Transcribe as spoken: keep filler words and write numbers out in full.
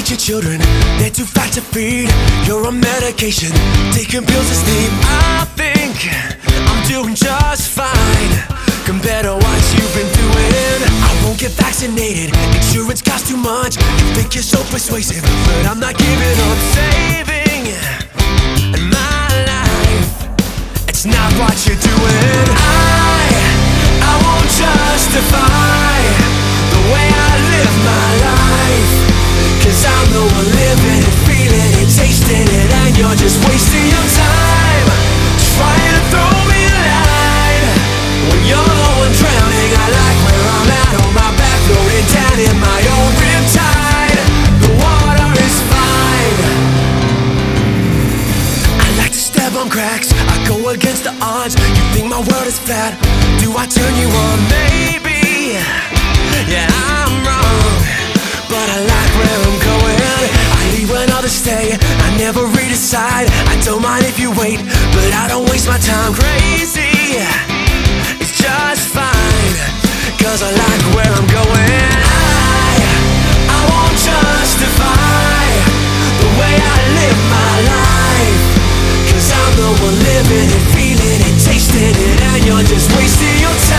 at your children, they're too fat to feed. You're on medication, taking pills to sleep. I think I'm doing just fine compared to what you've been doing. I won't get vaccinated, insurance costs too much. You think you're so persuasive, but I'm not giving up. Saving my life, it's not what you're doing. I, I won't justify the way I live my life, 'cause I'm the one living it, feeling it, tasting it, and you're just wasting your time trying to throw me a line when you're the one drowning. I like where I'm at, on my back, floating down in my own riptide. The water is fine. I like to step on cracks, I go against the odds. You think my world is flat, do I turn you on? Maybe, yeah, I'm wrong, but I like where I'm going. I leave when others stay, I never redecide. I don't mind if you wait, but I don't waste my time. Crazy, it's just fine, 'cause I like where I'm going. I, I won't justify the way I live my life, 'cause I'm the one living it, feeling it, tasting it, and you're just wasting your time